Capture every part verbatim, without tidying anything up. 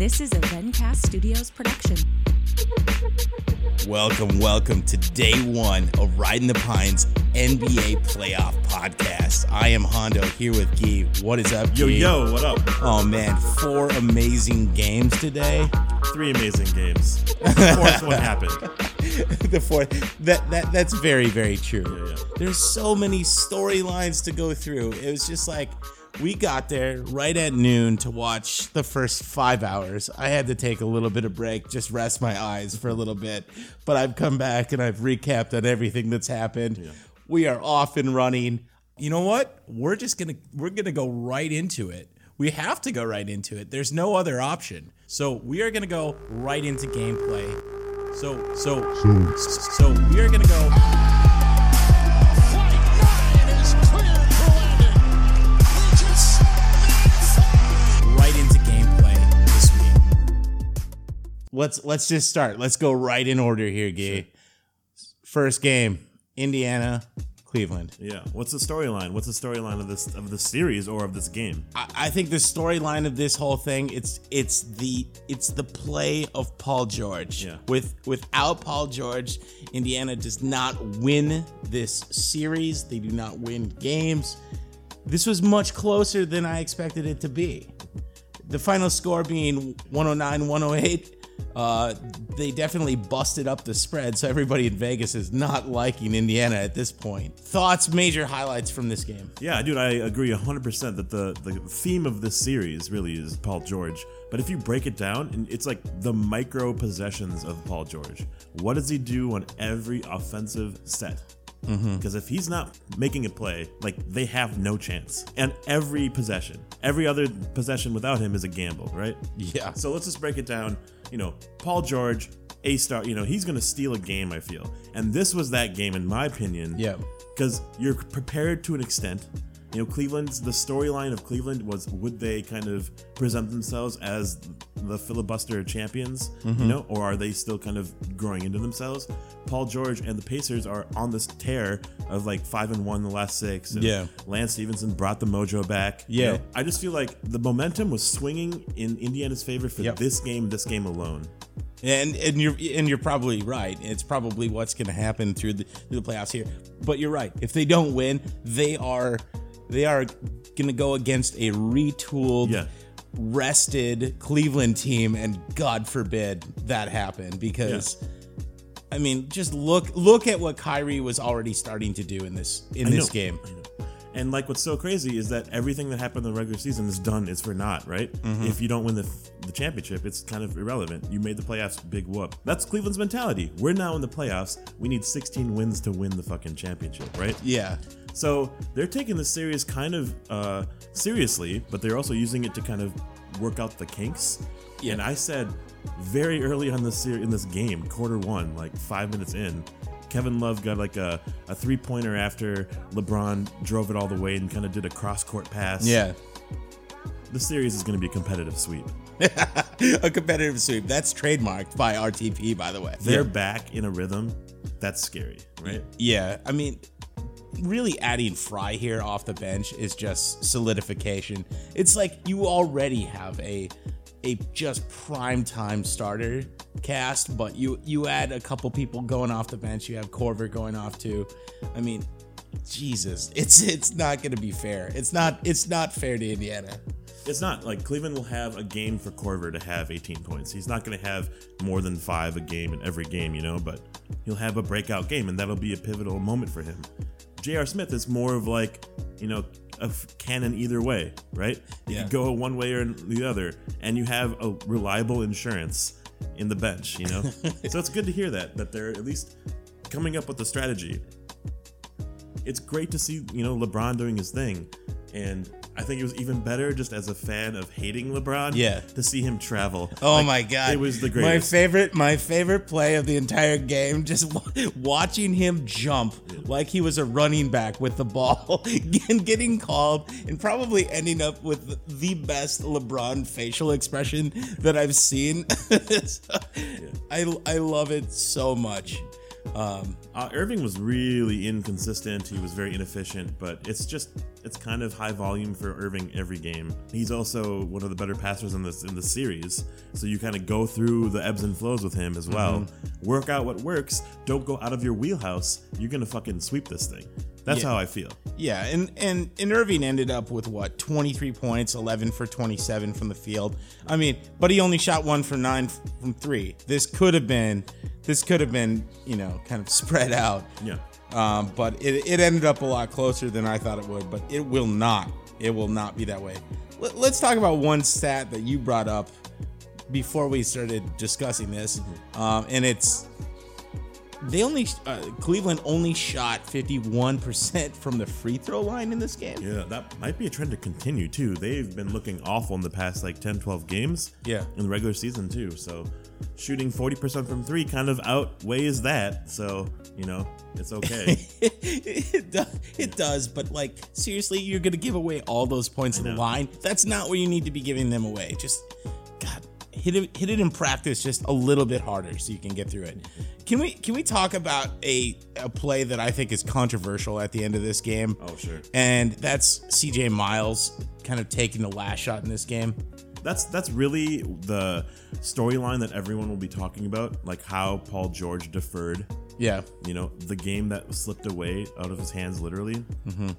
This is a Vencast Studios production. Welcome, welcome to day one of Riding the Pines N B A Playoff Podcast. I am Hondo here with Guy. What is up, Guy? Yo, yo, what up? Oh, man, four amazing games today. Three amazing games. The fourth one happened. the fourth, that, that that's very, very true. Yeah, yeah. There's so many storylines to go through. It was just like, we got there right at noon to watch the first five hours. I had to take a little bit of break, just rest my eyes for a little bit. But I've come back and I've recapped on everything that's happened. Yeah. We are off and running. You know what? We're just gonna we're gonna go right into it. We have to go right into it. There's no other option. So we are gonna go right into gameplay. So so so, so we are gonna go. Let's let's just start. Let's go right in order here, Guy. Sure. First game, Indiana, Cleveland. Yeah. What's the storyline? What's the storyline of this of the series or of this game? I, I think the storyline of this whole thing, it's it's the it's the play of Paul George. Yeah. With without Paul George, Indiana does not win this series. They do not win games. This was much closer than I expected it to be. The final score being one oh nine one oh eight. Uh, they definitely busted up the spread, so everybody in Vegas is not liking Indiana at this point. Thoughts, major highlights from this game? Yeah, dude, I agree one hundred percent that the, the theme of this series really is Paul George. But if you break it down, it's like the micro possessions of Paul George. What does he do on every offensive set? Because mm-hmm. if he's not making a play, like, they have no chance. And every possession, every other possession without him is a gamble, right? Yeah. So let's just break it down. You know, Paul George, A-star, you know, he's going to steal a game, I feel. And this was that game, in my opinion. Yeah. Because you're prepared to an extent. You know, Cleveland's, the storyline of Cleveland was, would they kind of present themselves as the filibuster champions, mm-hmm. you know, or are they still kind of growing into themselves? Paul George and the Pacers are on this tear of like five and one in the last six. And yeah. Lance Stevenson brought the mojo back. Yeah. You know, I just feel like the momentum was swinging in Indiana's favor for yep. this game, this game alone. And and you're and you're probably right. It's probably what's going to happen through the through the playoffs here. But you're right. If they don't win, they are they are going to go against a retooled, yeah. rested Cleveland team, and God forbid that happen because. Yeah. I mean, just look look at what Kyrie was already starting to do in this in I this know, game. I know. And like what's so crazy is that everything that happened in the regular season is done is for naught, right? Mm-hmm. If you don't win the the championship, it's kind of irrelevant. You made the playoffs, big whoop. That's Cleveland's mentality. We're now in the playoffs. We need sixteen wins to win the fucking championship, right? Yeah. So they're taking this series kind of uh, seriously, but they're also using it to kind of work out the kinks. Yeah. And I said very early on this series, in this game, quarter one, like five minutes in, Kevin Love got like a, a three-pointer after LeBron drove it all the way and kind of did a cross-court pass. Yeah. The series is going to be a competitive sweep. A competitive sweep. That's trademarked by R T P, by the way. They're yeah. back in a rhythm. That's scary, right? Yeah. I mean, really adding Fry here off the bench is just solidification. It's like you already have a a just prime time starter cast, but you you add a couple people going off the bench. You have Korver going off too. I mean, Jesus, it's it's not going to be fair. It's not it's not fair to Indiana. It's not. Like, Cleveland will have a game for Korver to have eighteen points. He's not going to have more than five a game in every game, you know, but he'll have a breakout game, and that'll be a pivotal moment for him. J R. Smith is more of like, you know, a cannon either way, right? Yeah. You go one way or the other, and you have a reliable insurance in the bench, you know? So it's good to hear that, that they're at least coming up with a strategy. It's great to see, you know, LeBron doing his thing, and I think it was even better just as a fan of hating LeBron yeah. to see him travel. Oh like, my God. It was the greatest. My favorite my favorite play of the entire game, just w- watching him jump yeah. like he was a running back with the ball and getting called and probably ending up with the best LeBron facial expression that I've seen. so, yeah. I, I love it so much. Um, uh, Irving was really inconsistent. He was very inefficient, but it's just it's kind of high volume for Irving every game. He's also one of the better passers in this in the series, so you kind of go through the ebbs and flows with him as well. Mm-hmm. Work out what works. Don't go out of your wheelhouse. You're gonna fucking sweep this thing. That's yeah. how I feel. Yeah, and, and, and Irving ended up with, what, twenty-three points, eleven for twenty-seven from the field. I mean, but he only shot one for nine from three. This could have been, this could have been, you know, kind of spread out. Yeah. Um, but it, it ended up a lot closer than I thought it would, but it will not. It will not be that way. Let, let's talk about one stat that you brought up before we started discussing this, mm-hmm. um, and it's they only uh, Cleveland only shot fifty-one percent from the free throw line in this game. Yeah, that might be a trend to continue too. They've been looking awful in the past like ten, twelve games. Yeah. In the regular season too. So shooting forty percent from three kind of outweighs that. So, you know, it's okay. it, does, it does, but like seriously, you're going to give away all those points in the line? That's not where you need to be giving them away. Just God, hit it hit it in practice just a little bit harder so you can get through it. Can we can we talk about a a play that I think is controversial at the end of this game? Oh, sure. And that's C J Miles kind of taking the last shot in this game. That's that's really the storyline that everyone will be talking about, like how Paul George deferred. Yeah. You know, the game that slipped away out of his hands, literally. Mm-hmm.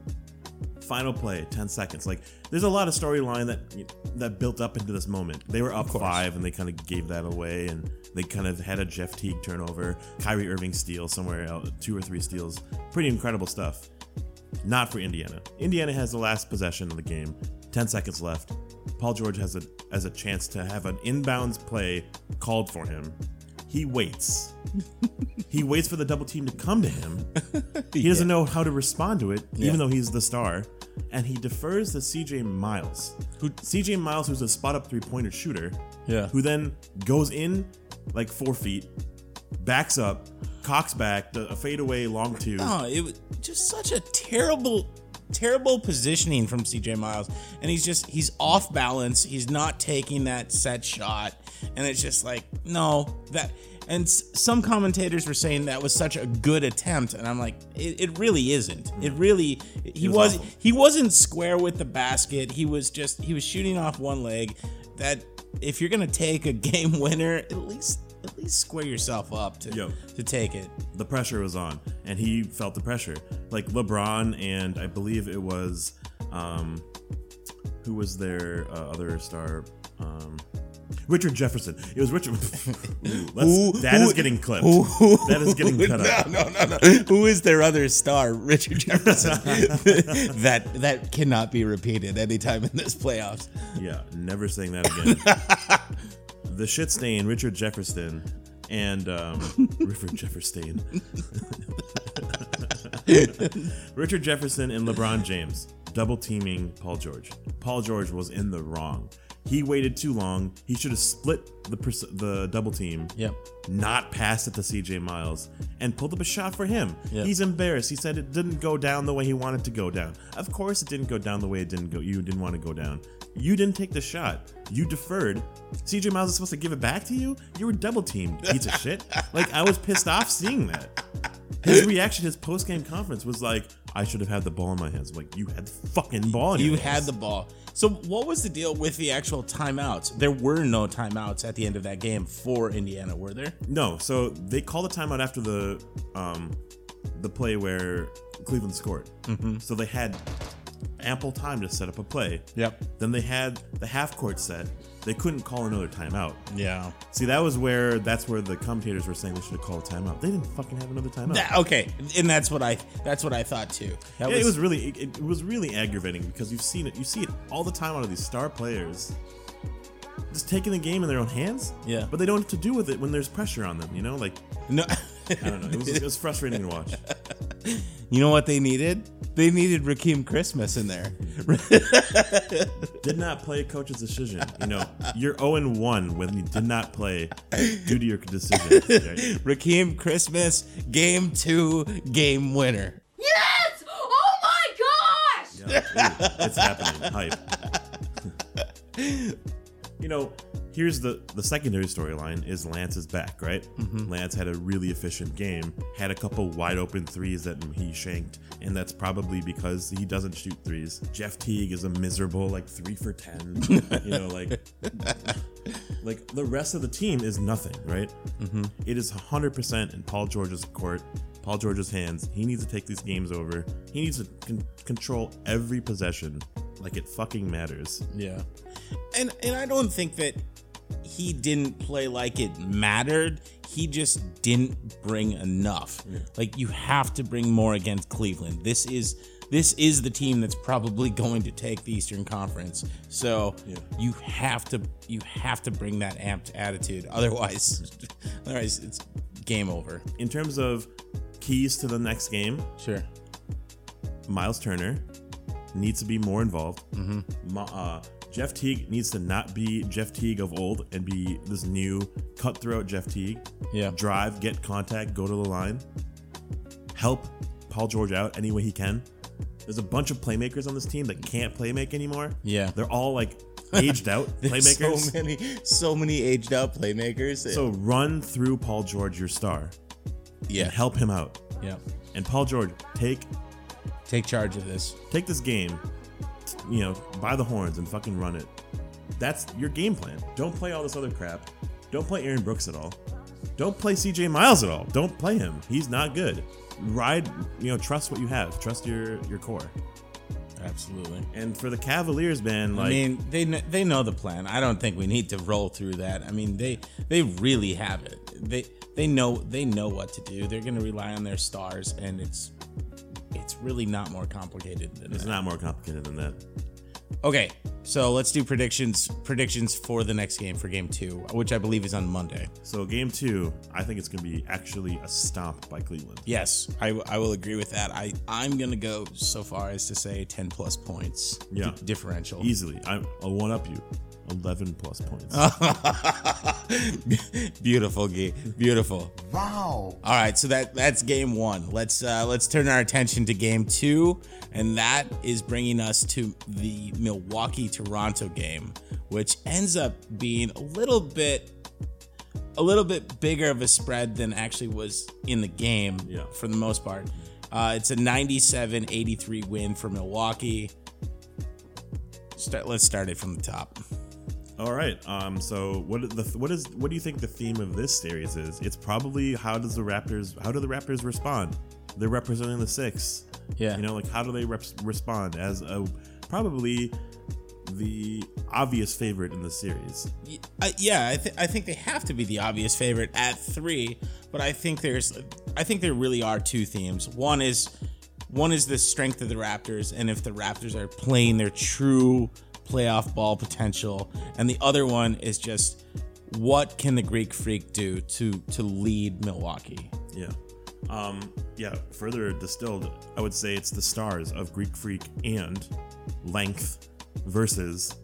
Final play, ten seconds. Like, there's a lot of storyline that that built up into this moment. They were up five, and they kind of gave that away, and they kind of had a Jeff Teague turnover, Kyrie Irving steal somewhere else, two or three steals. Pretty incredible stuff. Not for Indiana. Indiana has the last possession of the game. ten seconds left. Paul George has a has a chance to have an inbounds play called for him. He waits. He waits for the double team to come to him. He doesn't yeah. know how to respond to it, yeah. even though he's the star. And he defers to C J Miles. Who C J Miles, who's a spot-up three-pointer shooter, yeah. who then goes in like four feet, backs up, cocks back, a fadeaway long two. Oh, it was just such a terrible... terrible positioning from C J Miles, and he's just he's off balance. He's not taking that set shot, and it's just like no that. And s- some commentators were saying that was such a good attempt, and I'm like, it, it really isn't. It really he was, was he wasn't square with the basket. He was just he was shooting off one leg. That if you're gonna take a game winner, at least. At least square yourself up to Yo, to take it. The pressure was on, and he felt the pressure. Like LeBron and I believe it was, um, who was their uh, other star? Um, Richard Jefferson. It was Richard. Ooh, let's, who, that who, is getting clipped. Who, who, that is getting cut no, out. No, no, no. Who is their other star? Richard Jefferson. that that cannot be repeated anytime in this playoffs. Yeah, never saying that again. The shit stain, Richard Jefferson, and um, Richard Jefferson, Richard Jefferson and LeBron James double teaming Paul George. Paul George was in the wrong. He waited too long. He should have split the pers- the double team. Yep. Not passed it to C J Miles and pulled up a shot for him. Yep. He's embarrassed. He said it didn't go down the way he wanted to go down. Of course, it didn't go down the way it didn't go. You didn't want to go down. You didn't take the shot. You deferred. C J Miles is supposed to give it back to you? You were double teamed, piece of shit. Like, I was pissed off seeing that. His reaction, his post-game conference was like, I should have had the ball in my hands. I'm like, you had the fucking ball in your You hands. had the ball. So what was the deal with the actual timeouts? There were no timeouts at the end of that game for Indiana, were there? No. So they called a timeout after the um, the play where Cleveland scored. Mm-hmm. So they had ample time to set up a play. Yep. Then they had the half court set. They couldn't call another timeout. Yeah. See, that was where that's where the commentators were saying they should have called a timeout. They didn't fucking have another timeout. That, okay, and that's what I that's what I thought too. That yeah, was, it was really it, it was really aggravating because you've seen it. You see it all the time out of these star players, just taking the game in their own hands. Yeah. But they don't know what to do with it when there's pressure on them. You know, like no. I don't know. It was, it was frustrating to watch. You know what they needed? They needed Rakeem Christmas in there. Did not play a coach's decision. You know, you're oh and one when you did not play due to your decision. Right? Rakeem Christmas, game two, game winner. Yes! Oh my gosh! Yeah, ooh, it's happening. Hype. You know, here's the the secondary storyline is Lance is back, right? Mm-hmm. Lance had a really efficient game, had a couple wide open threes that he shanked, and that's probably because he doesn't shoot threes. Jeff Teague is a miserable like three for ten, you know, like like the rest of the team is nothing, right? Mm-hmm. It is one hundred percent in Paul George's court, Paul George's hands. He needs to take these games over. He needs to con- control every possession like it fucking matters. Yeah. And and I don't think that he didn't play like it mattered. He just didn't bring enough. Yeah. Like, you have to bring more against Cleveland. This is this is the team that's probably going to take the Eastern Conference. So yeah. you have to you have to bring that amped attitude. Otherwise, otherwise it's game over. In terms of keys to the next game, sure. Miles Turner needs to be more involved. Mm-hmm. Ma, uh, Jeff Teague needs to not be Jeff Teague of old and be this new cutthroat Jeff Teague. Yeah. Drive, get contact, go to the line. Help Paul George out any way he can. There's a bunch of playmakers on this team that can't play make anymore. Yeah. They're all like aged out playmakers. So many, so many aged out playmakers. So run through Paul George, your star. Yeah. And help him out. Yeah. And Paul George, take take charge of this. Take this game, you know, by the horns and fucking run it. That's your game plan. Don't play all this other crap. Don't play Aaron Brooks at all. Don't play C J Miles at all. Don't play him. He's not good. Ride, you know, trust what you have. Trust your your core. Absolutely. And for the Cavaliers, man, like, I mean, they kn- they know the plan. I don't think we need to roll through that. I mean, they they really have it. They they know they know what to do. They're going to rely on their stars, and it's it's really not more complicated than it's that. not more complicated than that. Okay, so let's do predictions predictions for the next game, for game two, which I believe is on Monday. So game two, I think it's going to be actually a stomp by Cleveland. Yes, I, I will agree with that. I, I'm going to go so far as to say ten plus points Yeah. d- differential. Easily. I'm, I'll one-up you. eleven plus points. Beautiful, Gee. Beautiful. Wow. All right, so that that's game one. Let's uh, let's turn our attention to game two, and that is bringing us to the Milwaukee-Toronto game, which ends up being a little bit a little bit bigger of a spread than actually was in the game. Yeah. For the most part. Uh, it's a ninety-seven eighty-three win for Milwaukee. Start, let's start it from the top. All right. Um. So what the what is what do you think the theme of this series is? It's probably how does the Raptors how do the Raptors respond? They're representing the six. Yeah. You know, like how do they rep- respond as a probably the obvious favorite in the series? Uh, yeah, I, th- I think they have to be the obvious favorite at three, but I think there's I think there really are two themes. One is one is the strength of the Raptors, and if the Raptors are playing their true playoff ball potential, and the other one is just what can the Greek Freak do to to lead Milwaukee? Yeah. Um, yeah, further distilled, I would say it's the stars of Greek Freak and length versus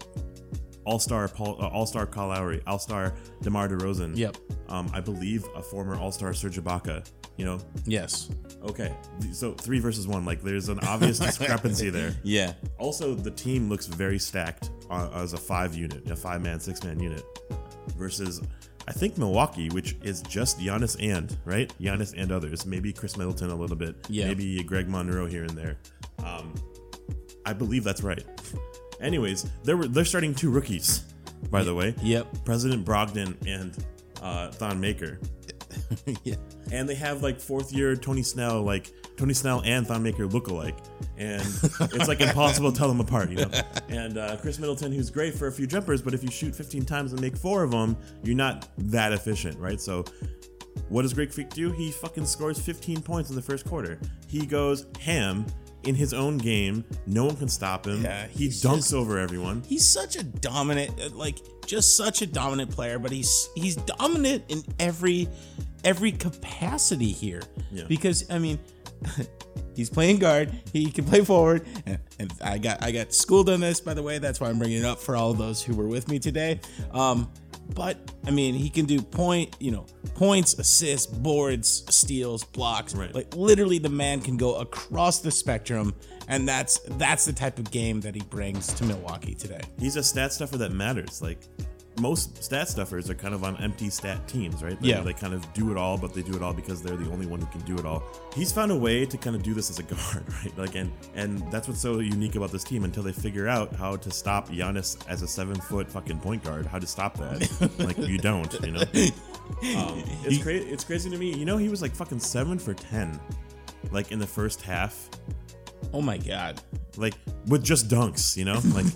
All-Star Paul, uh, All-Star Kyle Lowry, All-Star DeMar DeRozan. Yep. Um, I believe a former All-Star Serge Ibaka. You know. Yes. Okay. So three versus one. Like there's an obvious discrepancy there. Yeah. Also, the team looks very stacked uh, as a five unit, a five man, six man unit, versus I think Milwaukee, which is just Giannis and, right? Giannis and others. Maybe Chris Middleton a little bit. Yeah. Maybe Greg Monroe here and there. Um, I believe that's right. Anyways, they're, they're starting two rookies, by the way. Yep. President Brogdon and uh, Thon Maker. Yeah. And they have like fourth year Tony Snell, like Tony Snell and Thon Maker look alike. And it's like impossible to tell them apart, you know? And uh, Chris Middleton, who's great for a few jumpers, but if you shoot fifteen times and make four of them, you're not that efficient, right? So what does Greek Freak do? He fucking scores fifteen points in the first quarter. He goes ham in his own game. No one can stop him. Yeah, he he's dunks just- over everyone. He's such a dominant, uh, like just such a dominant player, but he's he's dominant in every every capacity here. Yeah. Because I mean, he's playing guard, he can play forward, and, and I got I got schooled on this, by the way. That's why I'm bringing it up for all of those who were with me today. Um, but I mean, he can do point, you know, points, assists, boards, steals, blocks. Right. Like literally, the man can go across the spectrum, and that's that's the type of game that he brings to Milwaukee today. He's a stat stuffer that matters. Like most stat stuffers are kind of on empty stat teams, right? They, Yeah. They kind of do it all, but they do it all because they're the only one who can do it all. He's found a way to kind of do this as a guard, right? Like, and and that's what's so unique about this team until they figure out how to stop Giannis as a seven foot fucking point guard. How to stop that? Like, you don't, you know. Um, it's crazy. It's crazy to me. You know, he was like fucking seven for ten, like in the first half. Oh my god. Like with just dunks, you know, like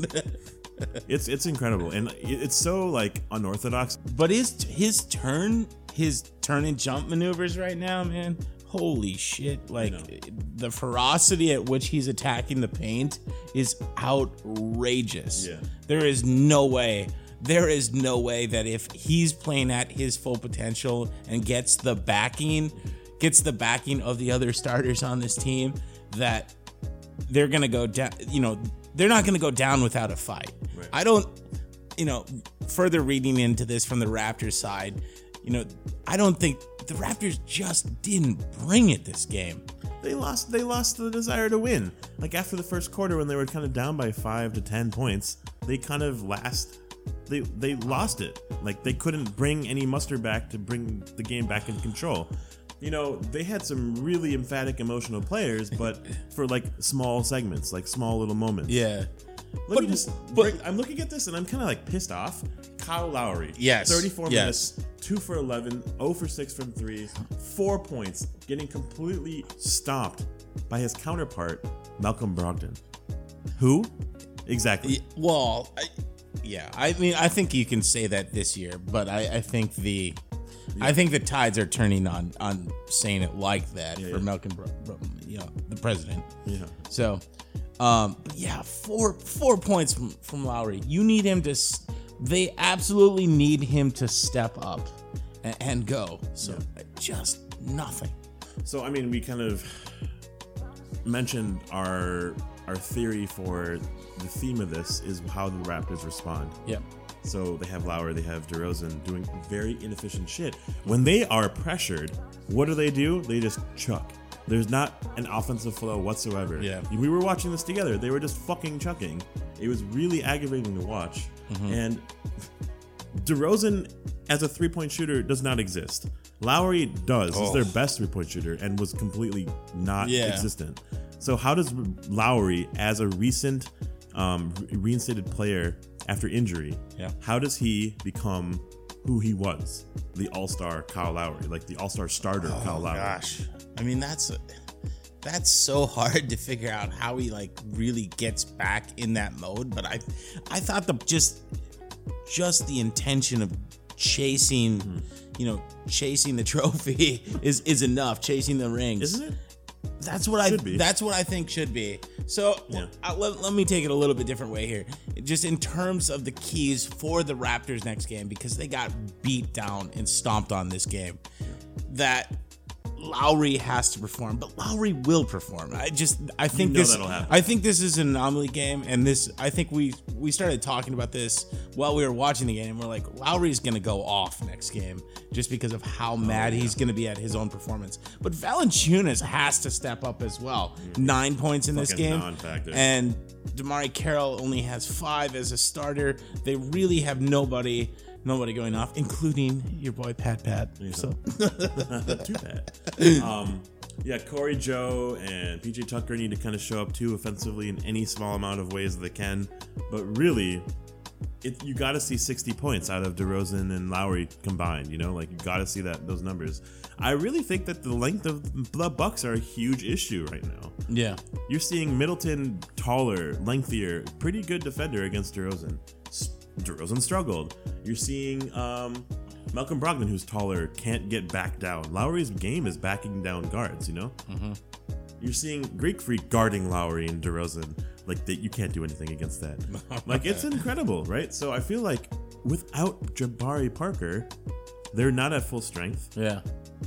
it's it's incredible, and it- it's so like unorthodox. But his his turn, his turn and jump maneuvers right now, man. Holy shit! Like the ferocity at which he's attacking the paint is outrageous. Yeah. There is no way. There is no way that if he's playing at his full potential and gets the backing, gets the backing of the other starters on this team, that they're gonna go down. You know, they're not gonna go down without a fight. Right. I don't. You know, further reading into this from the Raptors side, you know, I don't think the Raptors just didn't bring it this game. They lost. They lost the desire to win. Like after the first quarter, when they were kind of down by five to ten points, they kind of last. They they lost it. Like they couldn't bring any muster back to bring the game back in control. You know, they had some really emphatic emotional players, but for like small segments, like small little moments. Yeah. Let But- me just. but- break, I'm looking at this and I'm kind of like pissed off. Kyle Lowry. Yes, thirty-four yes. minutes, two for eleven, zero for six from three, four points, getting completely stomped by his counterpart, Malcolm Brogdon. Who? Exactly. Y- Well, I, yeah. I mean, I think you can say that this year, but I, I think the, I think the tides are turning on on saying it like that Yeah, for yeah. Malcolm, Bro- Bro- you know, the president. Yeah. So, um, but yeah, four four points from from Lowry. You need him to. s- They absolutely need him to step up and, and go. So just nothing. So I mean, we kind of mentioned our our theory for the theme of this is how the Raptors respond. Yeah. So they have Lowry, they have DeRozan doing very inefficient shit. When they are pressured, what do they do? They just chuck. There's not an offensive flow whatsoever. Yeah. We were watching this together. They were just fucking chucking. It was really aggravating to watch. Mm-hmm. And DeRozan as a three-point shooter does not exist. Lowry does. He's Oh. their best three-point shooter and was completely not Yeah. existent. So how does Lowry, as a recent um, reinstated player after injury, Yeah. how does he become who he was? The all-star Kyle Lowry, like the all-star starter Kyle Lowry. Gosh, I mean that's that's so hard to figure out how he like really gets back in that mode. But I I thought the just just the intention of chasing, Hmm. you know, chasing the trophy is is enough. Chasing the rings, Isn't it? That's what Should I. be. That's what I think should be. So Yeah. uh, let, let me take it a little bit different way here. Just in terms of the keys for the Raptors next game, because they got beat down and stomped on this game. That Lowry has to perform, but Lowry will perform. I just, I think know this, that'll happen. I think this is an anomaly game, and this, I think we we started talking about this while we were watching the game. We're like, Lowry's gonna go off next game just because of how mad he's gonna be at his own performance. But Valanciunas has to step up as well. Nine points in this Fucking game, non-factor. and Damari Carroll only has five as a starter. They really have nobody. Nobody going off, including your boy Pat Pat. So Too bad. Um, yeah, Corey Joe and P J Tucker need to kind of show up too offensively in any small amount of ways they can. But really, it, you got to see sixty points out of DeRozan and Lowry combined. You know, like you got to see that those numbers. I really think that the length of the Bucks are a huge issue right now. yeah, You're seeing Middleton taller, lengthier, pretty good defender against DeRozan. S- DeRozan struggled. You're seeing um, Malcolm Brogdon, who's taller, can't get back down. Lowry's game is backing down guards, you know? Mm-hmm. You're seeing Greek Freak guarding Lowry and DeRozan. Like, that, you can't do anything against that. Like, it's incredible, right? So I feel like without Jabari Parker, they're not at full strength. yeah.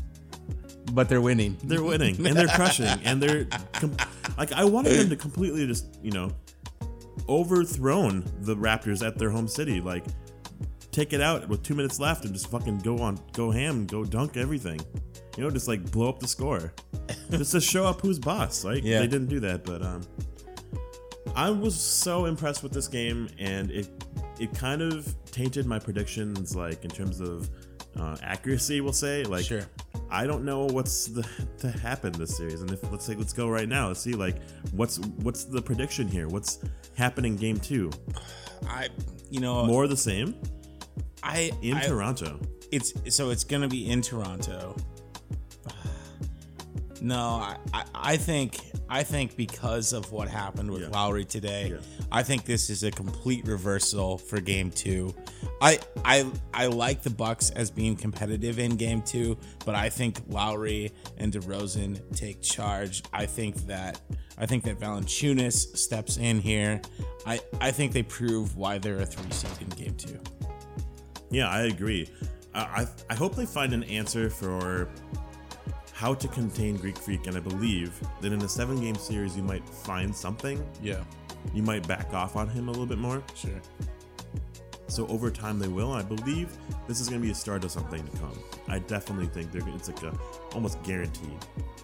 But they're winning. They're winning and they're crushing and they're com- like I wanted them to completely just you know overthrown the Raptors at their home city, like take it out with two minutes left and just fucking go on go ham and go dunk everything, you know, just like blow up the score, just to show up who's boss. Like Yeah. they didn't do that, but um I was so impressed with this game, and it it kind of tainted my predictions, like in terms of uh, accuracy. We'll say, like, Sure. I don't know what's the to happen this series, and if let's say let's go right now. Let's see, like, what's what's the prediction here? What's happening game two? I, you know, More of the same I in I, Toronto. It's so it's gonna be in Toronto. No, I, I, I think I think because of what happened with Yeah. Lowry today, Yeah. I think this is a complete reversal for game two. I I I like the Bucks as being competitive in game two, but I think Lowry and DeRozan take charge. I think that I think that Valanciunas steps in here. I, I think they prove why they're a three seed in game two. Yeah, I agree. I, I I hope they find an answer for how to contain Greek Freak, and I believe that in a seven-game series, you might find something. Yeah, You might back off on him a little bit more. sure. So over time, they will. I believe this is going to be a start of something to come. I definitely think they're. It's like a almost guaranteed.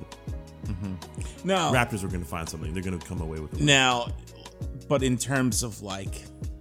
No, Raptors are going to find something. They're going to come away with it. now, but in terms of like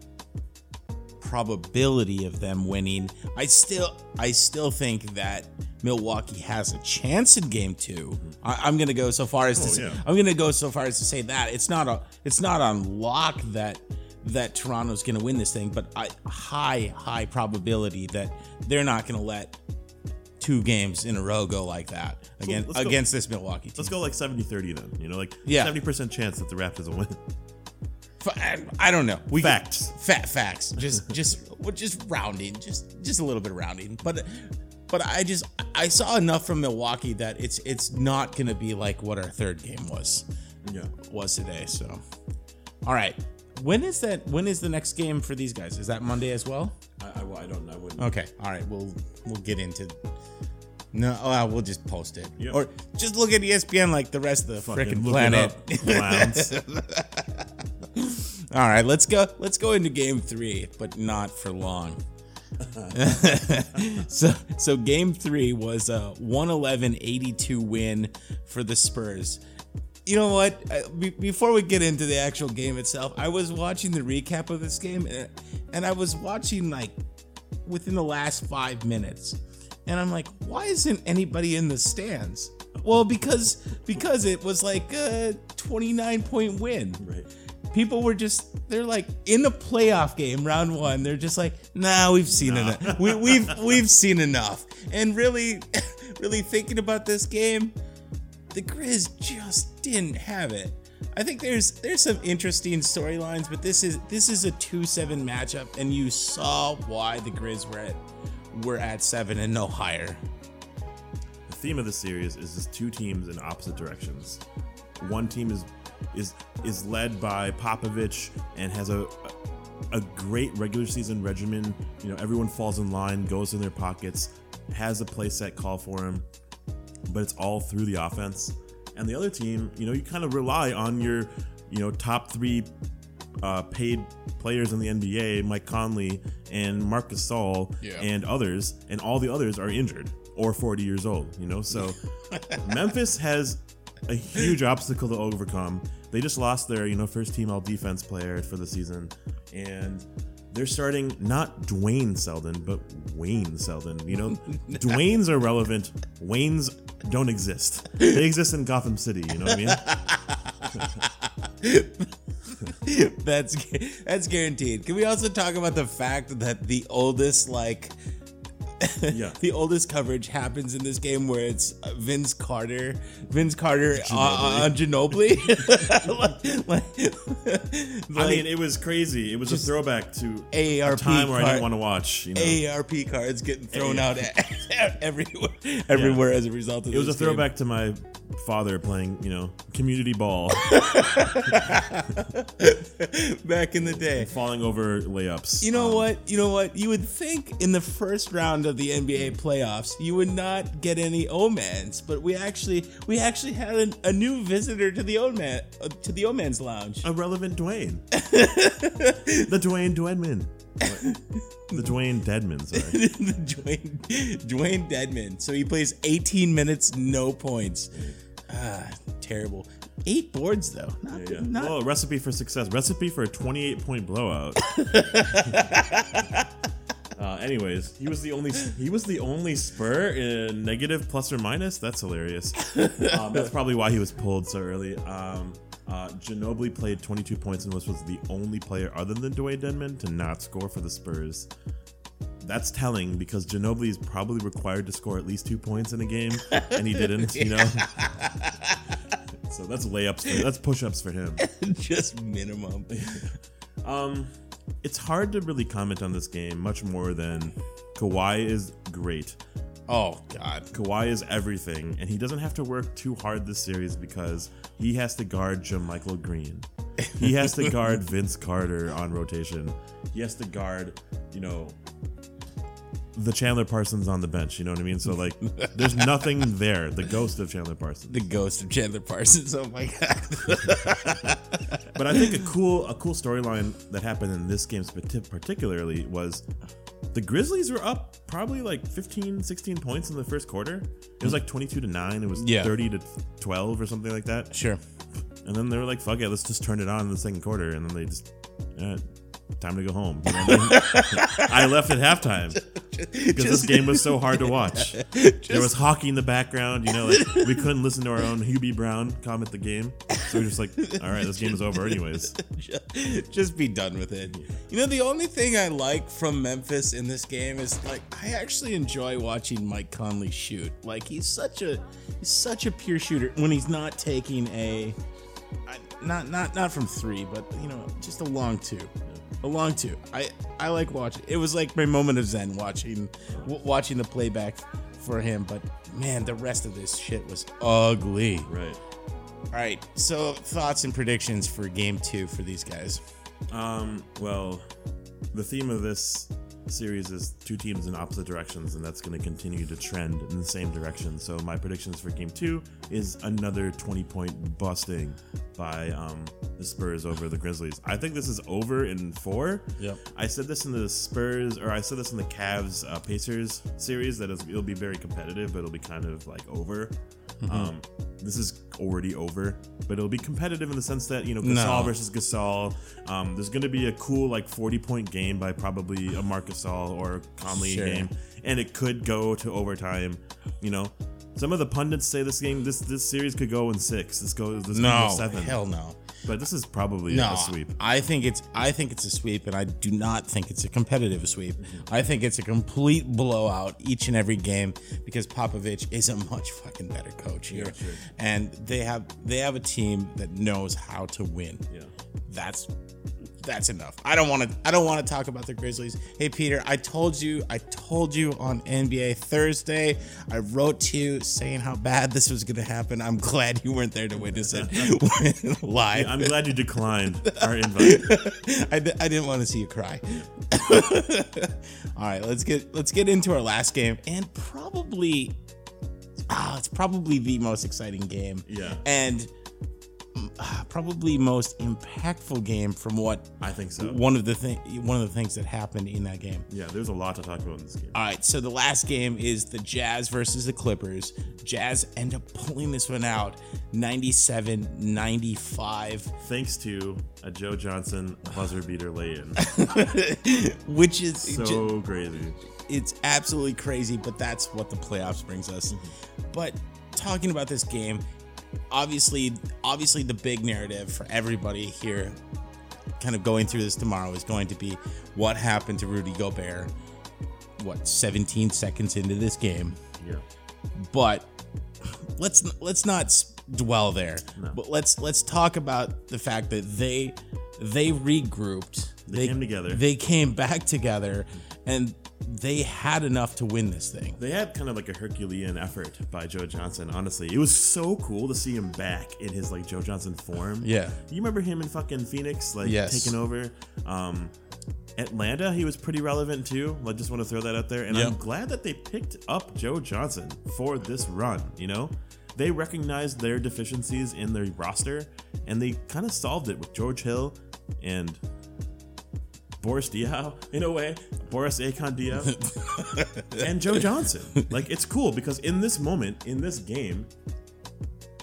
probability of them winning, I still I still think that Milwaukee has a chance in game two. I, I'm gonna go so far as to Oh, say, yeah. I'm gonna go so far as to say that it's not a it's not on lock that that Toronto's gonna win this thing, but I, high high probability that they're not gonna let two games in a row go like that again let's go- against this Milwaukee team. Let's go like seventy thirty then. You know, like Yeah. seventy percent chance that the Raptors will win. F- I, I don't know. We Facts. Fat facts. Just just well, just rounding. Just just a little bit of rounding. But but I just I saw enough from Milwaukee that it's it's not gonna be like what our third game was Yeah. was today. So all right. When is that when is the next game for these guys? Is that Monday as well? I, I, I don't know. I wouldn't. Okay. All right. We'll we'll get into no, oh, uh, we'll just post it. Yep. Or just look at E S P N like the rest of the Fucking freaking look planet. it up, clowns. All right, let's go. Let's go into game three, but not for long. so, so game three was a one eleven eighty-two win for the Spurs. You know what? Uh, be- before we get into the actual game itself, I was watching the recap of this game, and, and I was watching like within the last five minutes, and I'm like, why isn't anybody in the stands? Well, because because it was like a twenty-nine point win. Right. People were just, they're like in the playoff game, round one. They're just like, nah, we've seen Nah. enough. We, we've we've seen enough. And really, really thinking about this game, the Grizz just didn't have it. I think there's there's some interesting storylines, but this is this is a two seven matchup, and you saw why the Grizz were at were at seven and no higher. The theme of the series is just two teams in opposite directions. One team is is is led by Popovich and has a a great regular season regimen. You know, everyone falls in line, goes in their pockets, has a play set call for him, but it's all through the offense. And the other team, you know, you kind of rely on your, you know, top three uh, paid players in the N B A, Mike Conley and Marc Gasol, Yeah. and others, and all the others are injured or forty years old, you know? So Memphis has a huge obstacle to overcome. They just lost their, you know, first team all defense player for the season, and they're starting not Dwayne Selden, but Wayne Selden. You know, Dwaynes are relevant. Waynes don't exist. They exist in Gotham City. You know what I mean? that's that's guaranteed. Can we also talk about the fact that the oldest like Yeah. the oldest coverage happens in this game where it's uh, Vince Carter, Vince Carter uh, on Ginobili. like, like, I mean, it was crazy. It was a throwback to A A R P a time where I card- didn't want to watch. You know, A A R P cards getting thrown A- out at, everywhere, everywhere as a result of it was a this game. throwback to my father playing, you know, community ball, back in the day. falling over layups. You know Um, what? You know what? You would think in the first round of the N B A playoffs, you would not get any Omans, but we actually we actually had an, a new visitor to the Oman uh, to the Oman's lounge. A relevant Dwayne. The Dwayne Deadman. The Dwayne Deadman, sorry. Dwayne Dwayne Dedman. So he plays eighteen minutes, no points. Ah, terrible. Eight boards though. Not, Yeah, yeah. not Well, recipe for success. Recipe for a twenty-eight point blowout. uh, anyways, he was the only he was the only Spur in negative plus or minus. That's hilarious. Um, that's probably why he was pulled so early. Um, uh, Ginobili played twenty-two points and was, was the only player other than Dwayne Dedmon to not score for the Spurs. That's telling because Ginobili is probably required to score at least two points in a game, and he didn't. You know. So that's layups. For, that's push-ups for him. just minimum. Um, it's hard to really comment on this game much more than Kawhi is great. Oh God, Kawhi is everything, and he doesn't have to work too hard this series because he has to guard JaMychal Green. He has to guard Vince Carter on rotation. He has to guard, you know, the Chandler Parsons on the bench. You know what I mean? So like, there's nothing there. The ghost of Chandler Parsons. the ghost of Chandler Parsons. Oh my God. But I think a cool a cool storyline that happened in this game particularly was the Grizzlies were up probably like fifteen, sixteen points in the first quarter. It was like twenty-two to nine. It was Yeah. thirty to twelve or something like that. Sure. And then they were like, fuck it, let's just turn it on in the second quarter. And then they just, eh, time to go home. You know what I mean? I left at halftime because this game was so hard to watch. There was hockey in the background. You know, like, we couldn't listen to our own Hubie Brown comment the game. So we were just like, all right, this game is over anyways. Just be done with it. You know, the only thing I like from Memphis in this game is like I actually enjoy watching Mike Conley shoot. Like he's such a he's such a pure shooter when he's not taking a I- not not not from three, but you know, just a long two. A long two. I I like watching. It was like my moment of zen watching w- watching the playback for him, but man, the rest of this shit was ugly. Right. All right, so thoughts and predictions for game two for these guys. Um, well, the theme of this series is two teams in opposite directions, and that's going to continue to trend in the same direction. So my predictions for game two is another twenty point busting by um, the Spurs over the Grizzlies. I think this is over in four. Yep. I said this in the Spurs, or I said this in the Cavs uh, Pacers series, that it'll be very competitive, but it'll be kind of like over. Mm-hmm. Um, this is already over, but it'll be competitive in the sense that, you know, Gasol No. versus Gasol. Um, there's going to be a cool like forty point game by probably a Marc Gasol or Conley Sure. game, and it could go to overtime. You know, some of the pundits say this game, this this series could go in six. This goes this could No, go seven. hell no. But this is probably No, a sweep. I think it's I think it's a sweep, and I do not think it's a competitive sweep. I think it's a complete blowout each and every game because Popovich is a much fucking better coach here, sure. and they have they have a team that knows how to win. Yeah. That's that's enough. I don't want to I don't want to talk about the Grizzlies. Hey Peter, I told you I told you on N B A Thursday. I wrote to you saying how bad this was going to happen. I'm glad you weren't there to witness it live. I'm glad you declined our invite. I, d- I didn't want to see you cry. All right, let's get let's get into our last game, and probably ah, it's probably the most exciting game. Yeah. and uh, probably most impactful game from what I think so. one of the thing one of the things that happened in that game. Yeah, there's a lot to talk about in this game. All right, so the last game is the Jazz versus the Clippers. Jazz end up pulling this one out ninety-seven ninety-five, Thanks to a Joe Johnson buzzer beater lay-in. which is So crazy. it's absolutely crazy, but that's what the playoffs brings us. But talking about this game, obviously, obviously the big narrative for everybody here kind of going through this tomorrow is going to be what happened to Rudy Gobert, what, seventeen seconds into this game. Yeah. But let's let's not s- dwell there. No. But let's let's talk about the fact that they they regrouped. They came together. They came back together, and they had enough to win this thing. They had kind of like a Herculean effort by Joe Johnson, honestly. It was so cool to see him back in his like Joe Johnson form. Yeah. You remember him in fucking Phoenix, like Yes. taking over? Um, Atlanta, he was pretty relevant too. I just want to throw that out there. And Yep. I'm glad that they picked up Joe Johnson for this run, you know? They recognized their deficiencies in their roster, and they kind of solved it with George Hill and Boris Diaw, in a way, Boris Akon Diaw, and Joe Johnson. Like, it's cool because in this moment, in this game,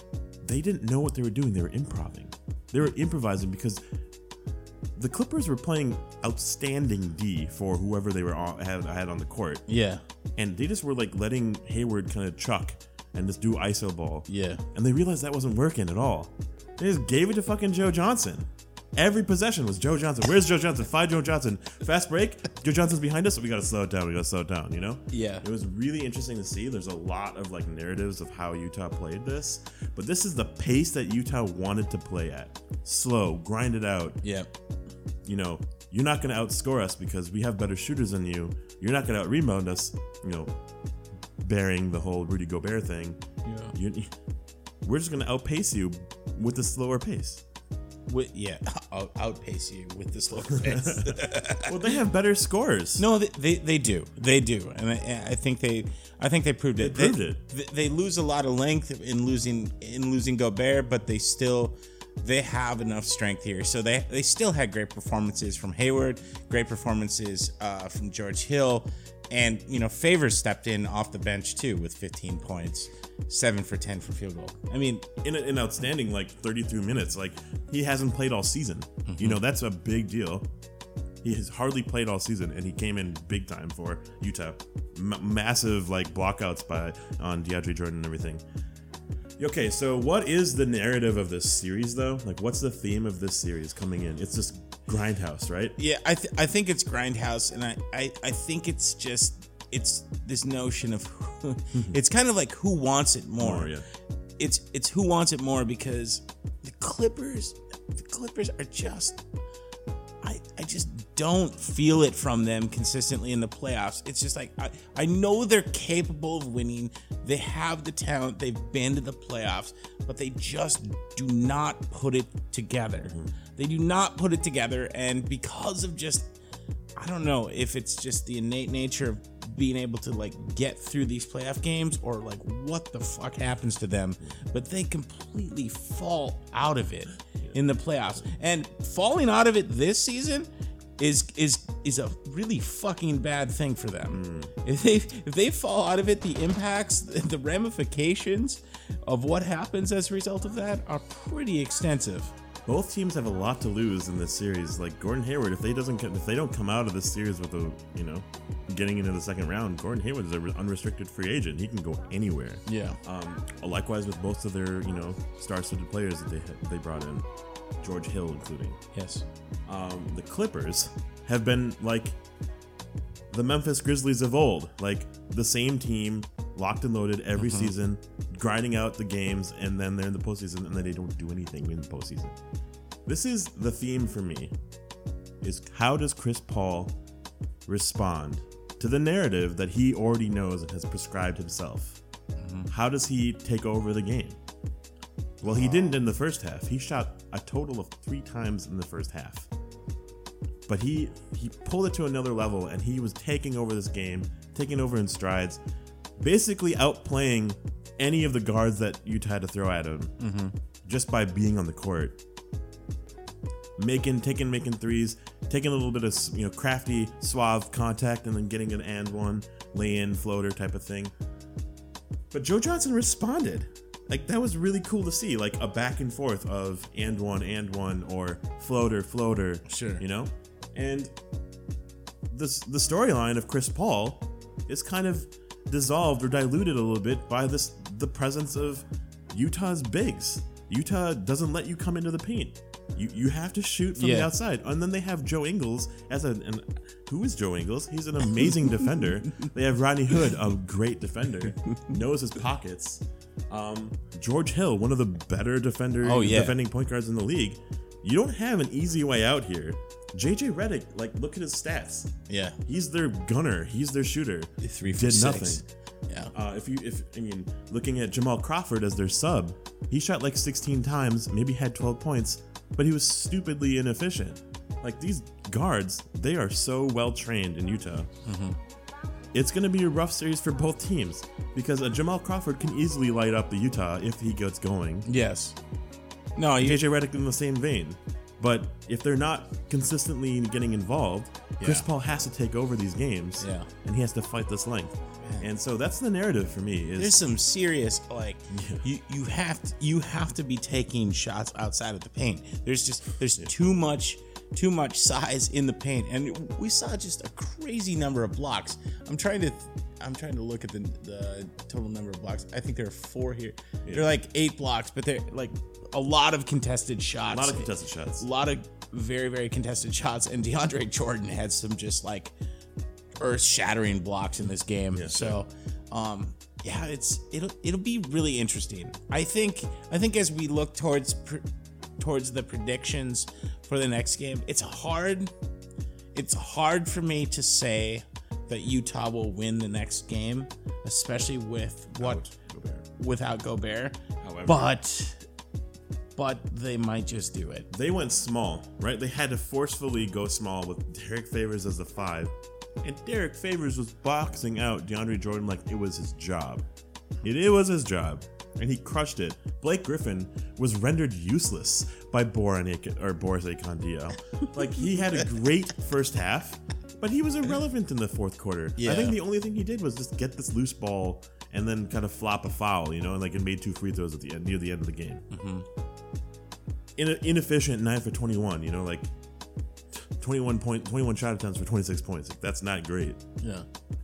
they didn't know what they were doing. They were improvising. They were improvising because the Clippers were playing outstanding D for whoever they were on, had, had on the court. Yeah. And they just were like letting Hayward kind of chuck and just do I S O ball. Yeah. And they realized that wasn't working at all. They just gave it to fucking Joe Johnson. Every possession was Joe Johnson. Where's Joe Johnson? Find Joe Johnson. Fast break. Joe Johnson's behind us. So we got to slow it down. We got to slow it down, you know? Yeah. It was really interesting to see. There's a lot of like narratives of how Utah played this. But this is the pace that Utah wanted to play at. Slow. Grind it out. Yeah. You know, you're not going to outscore us because we have better shooters than you. You're not going to out-rebound us, you know, bearing the whole Rudy Gobert thing. Yeah. You, we're just going to outpace you with a slower pace. With, yeah, I'll outpace you with the slow pace. Well, they have better scores. No, they, they they do, they do, and I, I think they, I think they proved it. They proved they, it. They, they lose a lot of length in losing in losing Gobert, but they still, they have enough strength here. So they they still had great performances from Hayward, great performances uh, from George Hill, and you know Favors stepped in off the bench too with fifteen points. seven for ten for field goal. I mean, in an outstanding like thirty-three minutes. Like he hasn't played all season. Mm-hmm. You know, that's a big deal. He has hardly played all season, and he came in big time for Utah. M- massive like blockouts by on DeAndre Jordan and everything. Okay, so what is the narrative of this series though? Like, what's the theme of this series coming in? It's just grindhouse, right? Yeah, I th- I think it's grindhouse, and I, I, I think it's just it's this notion of who, it's kind of like who wants it more. More, yeah. It's it's who wants it more because the Clippers the Clippers are just I I just don't feel it from them consistently in the playoffs. It's just like I, I know they're capable of winning. They have the talent. They've been to the playoffs, but they just do not put it together. Mm-hmm. They do not put it together, and because of just I don't know if it's just the innate nature of being able to like get through these playoff games or like what the fuck happens to them, but they completely fall out of it in the playoffs. And falling out of it this season is is is a really fucking bad thing for them. Mm. If they if they fall out of it, the impacts, the ramifications of what happens as a result of that are pretty extensive. Both teams have a lot to lose in this series. Like Gordon Hayward, if they doesn't if they don't come out of this series with a you know getting into the second round, Gordon Hayward is an unrestricted free agent. He can go anywhere. Yeah. Um, likewise with most of their you know star-studded players that they they brought in, George Hill including. Yes. Um, the Clippers have been like the Memphis Grizzlies of old, like the same team, locked and loaded every mm-hmm. season, grinding out the games, and then they're in the postseason, and then they don't do anything in the postseason. This is the theme for me, is how does Chris Paul respond to the narrative that he already knows and has prescribed himself? Mm-hmm. How does he take over the game? Well, he didn't in the first half. He shot a total of three times in the first half. But he he pulled it to another level, and he was taking over this game, taking over in strides, basically outplaying any of the guards that Utah had to throw at him mm-hmm. just by being on the court. Making, taking, making threes, taking a little bit of you know crafty, suave contact, and then getting an and one, lay-in, floater type of thing. But Joe Johnson responded. Like, that was really cool to see, like a back and forth of and one, and one, or floater, floater. Sure. You know? And this, the storyline of Chris Paul is kind of dissolved or diluted a little bit by this the presence of Utah's bigs. Utah doesn't let you come into the paint. You you have to shoot from yeah. the outside. And then they have Joe Ingles as a an, who is Joe Ingles? He's an amazing defender. They have Rodney Hood, a great defender, knows his pockets. Um, George Hill, one of the better defender oh, yeah. defending point guards in the league. You don't have an easy way out here. J J Redick, like, look at his stats. Yeah, he's their gunner. He's their shooter. Three for did six. nothing. Yeah. Uh, if you, if I mean, looking at Jamal Crawford as their sub, he shot like sixteen times, maybe had twelve points, but he was stupidly inefficient. Like, these guards, they are so well trained in Utah. Mm-hmm. It's going to be a rough series for both teams because a Jamal Crawford can easily light up the Utah if he gets going. Yes. No, you, J J Redick in the same vein. But if they're not consistently getting involved, Chris Yeah. Paul has to take over these games, Yeah. and he has to fight this length. And so that's the narrative for me. Is There's some serious like you you have to, you have to be taking shots outside of the paint. There's just there's too much too much size in the paint, and we saw just a crazy number of blocks. I'm trying to I'm trying to look at the the total number of blocks. I think there are four here. Yeah. They're like eight blocks, but they're like a lot of contested shots. a lot of contested shots. A lot of very very contested shots, and DeAndre Jordan had some just like earth-shattering blocks in this game. Yeah, so, um, yeah, it's it'll it'll be really interesting. I think I think as we look towards pr- towards the predictions for the next game, it's hard. It's hard for me to say that Utah will win the next game, especially with what Gobert. without Gobert. However, But but they might just do it. they went small, right? They had to forcefully go small with Derek Favors as the five. And Derek Favors was boxing out DeAndre Jordan like it was his job. It, it was his job. And he crushed it. Blake Griffin was rendered useless by Boran Ak- or Boris Akondia. Like, he had a great first half, but he was irrelevant in the fourth quarter. Yeah. I think the only thing he did was just get this loose ball and then kind of flop a foul, you know, and like it made two free throws at the end, near the end of the game. Mm-hmm. In, inefficient nine for twenty-one, you know, like twenty-one point twenty-one shot attempts for twenty-six points. Like, that's not great. Yeah.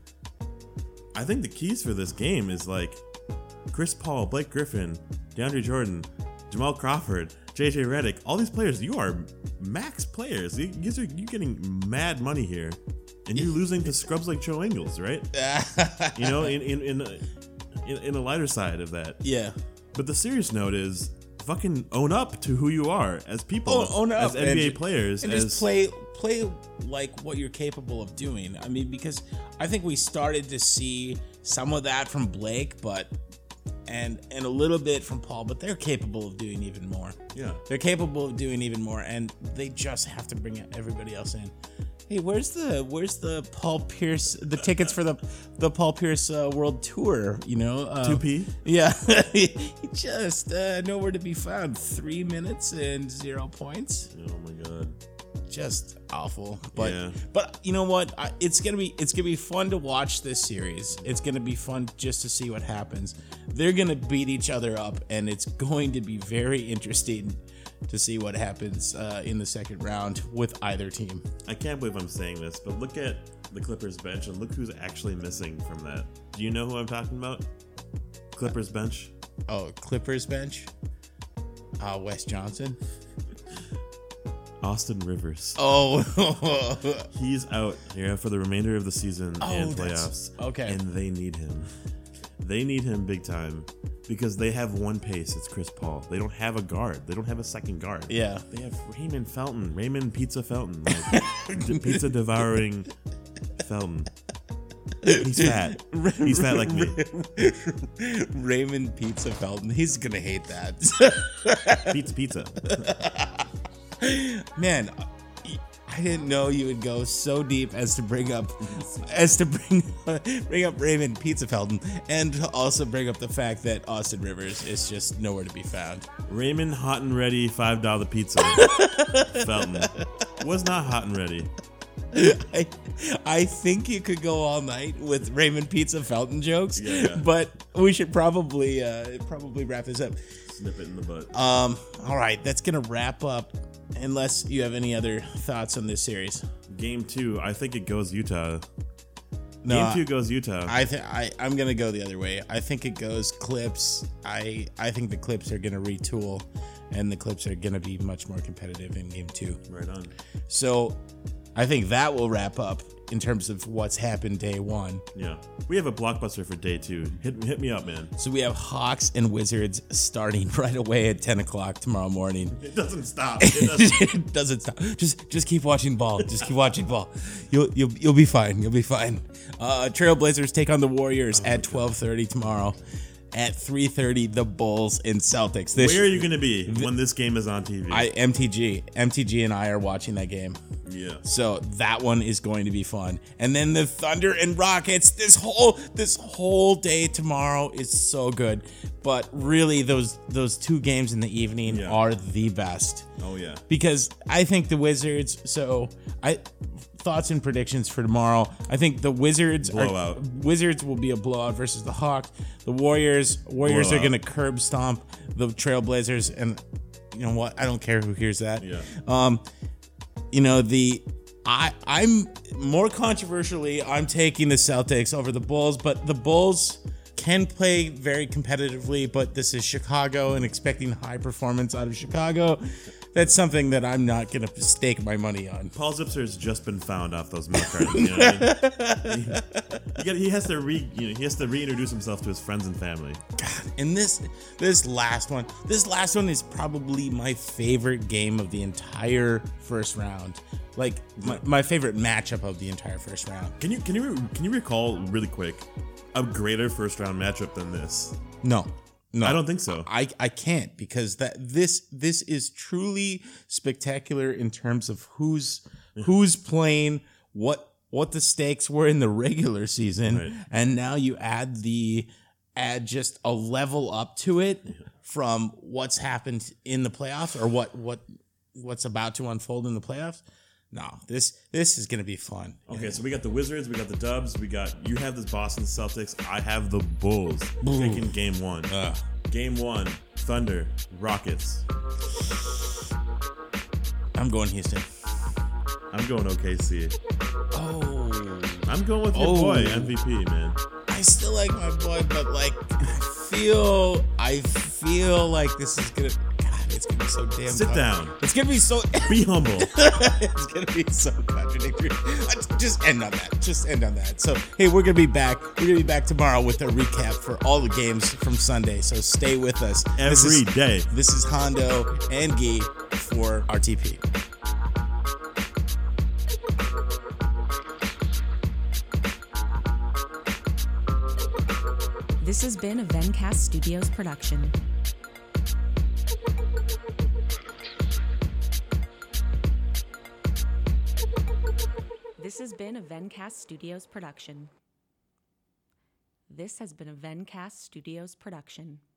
I think the keys for this game is like Chris Paul, Blake Griffin, DeAndre Jordan, Jamal Crawford, J J Redick. All these players, you are max players. You guys are you getting mad money here, and you're losing to scrubs like Joe Ingles, right? You know, in in in, in in a lighter side of that. Yeah. But the serious note is fucking own up to who you are as people, Own- own up as N B A and- players, and as just play play like what you're capable of doing. I mean, because I think we started to see some of that from Blake, but and and a little bit from Paul, but they're capable of doing even more. yeah. They're capable of doing even more, and they just have to bring everybody else in. Hey, where's the where's the Paul Pierce the tickets for the the Paul Pierce uh, World Tour? You know, um, two P. Yeah, he just uh, nowhere to be found. Three minutes and zero points. Oh my god. Just awful. But Yeah. but you know what? I, it's gonna be it's gonna be fun to watch this series. It's gonna be fun just to see what happens. They're gonna beat each other up, and it's going to be very interesting to see what happens uh, in the second round with either team. I can't believe I'm saying this, but look at the Clippers bench and look who's actually missing from that. Do you know who I'm talking about? Clippers bench? Oh, Clippers bench. Uh, Wes Johnson. Austin Rivers. Oh, He's out here for the remainder of the season Oh, and that's- playoffs. okay. And they need him. They need him big time because they have one pace. It's Chris Paul. They don't have a guard. They don't have a second guard. yeah. They have Raymond Felton. Raymond Pizza Felton. Like, pizza devouring Felton. He's fat. He's fat like me. Raymond Pizza Felton. He's gonna hate that. Pizza, pizza. Man, I didn't know you would go so deep as to bring up as to bring bring up Raymond Pizza Felton, and to also bring up the fact that Austin Rivers is just nowhere to be found. Raymond Hot and Ready five dollar pizza. Felton was not hot and ready. I, I think you could go all night with Raymond Pizza Felton jokes, Yeah, yeah. but we should probably uh, probably wrap this up. Snip it in the butt. Um, all right, that's gonna wrap up. Unless you have any other thoughts on this series. Game two, I think it goes Utah. No, Game two goes Utah. I think I I'm gonna go the other way. I think it goes Clips. I I think the Clips are gonna retool, and the Clips are gonna be much more competitive in game two. right on. So, I think that will wrap up in terms of what's happened day one. Yeah. We have a blockbuster for day two. Hit, hit me up, man. So we have Hawks and Wizards starting right away at ten o'clock tomorrow morning. It doesn't stop. It doesn't. It doesn't stop. Just just keep watching ball. Just keep watching ball. You'll you'll you'll be fine. You'll be fine. Uh, Trailblazers take on the Warriors at twelve thirty tomorrow. At three thirty, the Bulls and Celtics. This Where are you going to be when this game is on T V? I M T G M T G and I are watching that game. Yeah. So that one is going to be fun. And then the Thunder and Rockets, this whole this whole day tomorrow is so good. But really those those two games in the evening Yeah. are the best. Oh yeah. Because I think the Wizards, so I thoughts and predictions for tomorrow. I think the Wizards are, Blowout. Wizards will be a blowout versus the Hawks. The Warriors Warriors are Blowout. going to curb stomp the Trailblazers, and you know what? I don't care who hears that. Yeah. Um you know, the I I'm more controversially, I'm taking the Celtics over the Bulls, but the Bulls can play very competitively, but this is Chicago and expecting high performance out of Chicago. That's something that I'm not going to stake my money on. Paul Zipser's just been found off those milk cartons. You know what I mean? he, he, got- he has to re you know, he has to reintroduce himself to his friends and family. And this this last one, this last one is probably my favorite game of the entire first round. Like my, my favorite matchup of the entire first round. Can you can you re- can you recall really quick a greater first round matchup than this? No. No. I don't think so. I, I can't because that this this is truly spectacular in terms of who's who's playing, what what the stakes were in the regular season, Right. and now you add the add just a level up to it from what's happened in the playoffs or what what what's about to unfold in the playoffs. No, this this is gonna be fun. Okay, so we got the Wizards, we got the Dubs, we got you have the Boston Celtics, I have the Bulls. Taking game one. Ugh. Game one, Thunder, Rockets. I'm going Houston. I'm going O K C. Oh, I'm going with your Oh. boy, M V P, man. I still like my boy, but like I feel I feel like this is gonna God, it's gonna be so damn Sit tough. down. It's gonna be so Be humble. it's gonna be so contradictory. I- Just end on that. Just end on that. So hey, we're gonna be back. We're gonna be back tomorrow with a recap for all the games from Sunday. So stay with us This Every is- day. This is Hondo and Guy for R T P. This has been a Vencast Studios production. This has been a Vencast Studios production. This has been a Vencast Studios production.